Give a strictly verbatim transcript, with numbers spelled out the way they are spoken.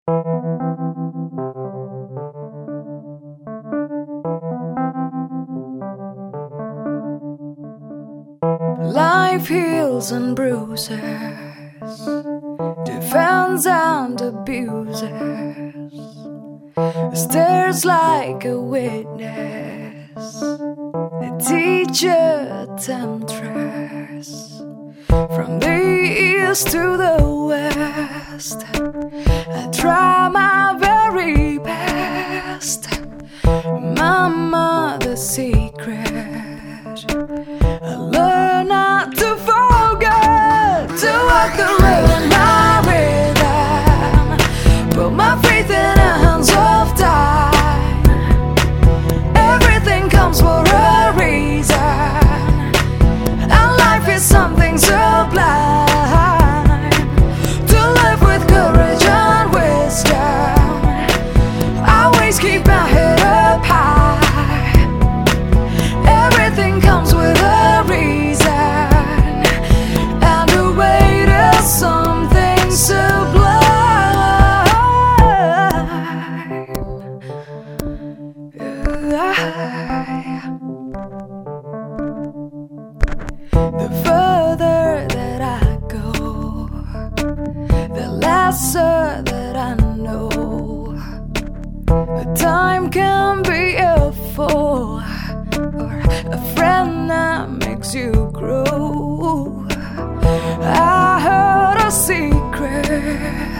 Life heals and bruises, defends and abuses, stares like a witness, a teacher, a temptress. From the east to the west, I try my very best. My mother's secret, I learn not to forget, to walk the road in my rhythm, put my faith in the hands of time. Everything comes for a reason, and life is something sublime. To live with courage and wisdom, always keep my head up high. Everything comes with a reason, and the weight is something sublime. The further that I go, the lesser that I know. Time can be a fool, or a friend that makes you grow. I heard a secret